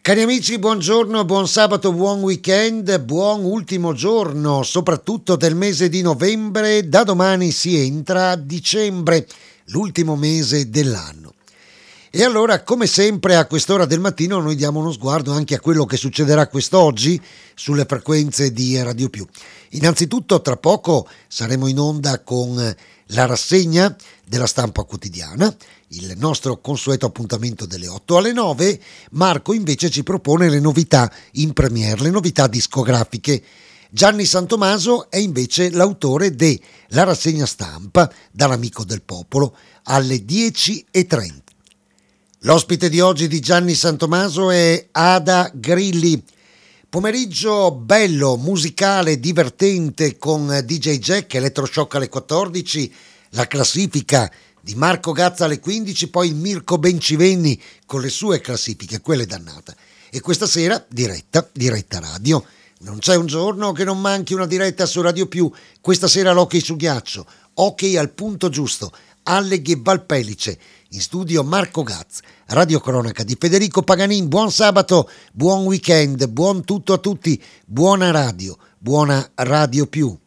Cari amici, buongiorno, buon sabato, buon weekend, buon ultimo giorno, soprattutto del mese di novembre. Da domani si entra a dicembre, l'ultimo mese dell'anno. E allora, come sempre, a quest'ora del mattino noi diamo uno sguardo anche a quello che succederà quest'oggi sulle frequenze di Radio Più. Innanzitutto, tra poco saremo in onda con la rassegna della stampa quotidiana, il nostro consueto appuntamento delle 8 alle 9. Marco invece ci propone le novità in premiere, le novità discografiche. Gianni Santomaso è invece l'autore de La rassegna stampa dall'Amico del Popolo alle 10:30. L'ospite di oggi di Gianni Santomaso è Ada Grilli. Pomeriggio bello, musicale, divertente con DJ Jack, Elettroshock alle 14, la classifica di Marco Gazza alle 15, poi Mirko Bencivenni con le sue classifiche, quelle dannata. E questa sera diretta radio. Non c'è un giorno che non manchi una diretta su Radio Più. Questa sera l'hockey su ghiaccio, hockey al punto giusto, Alleghi e Valpellice. In studio Marco Gazza, radiocronaca di Federico Paganin. Buon sabato, buon weekend, buon tutto a tutti, buona Radio Più.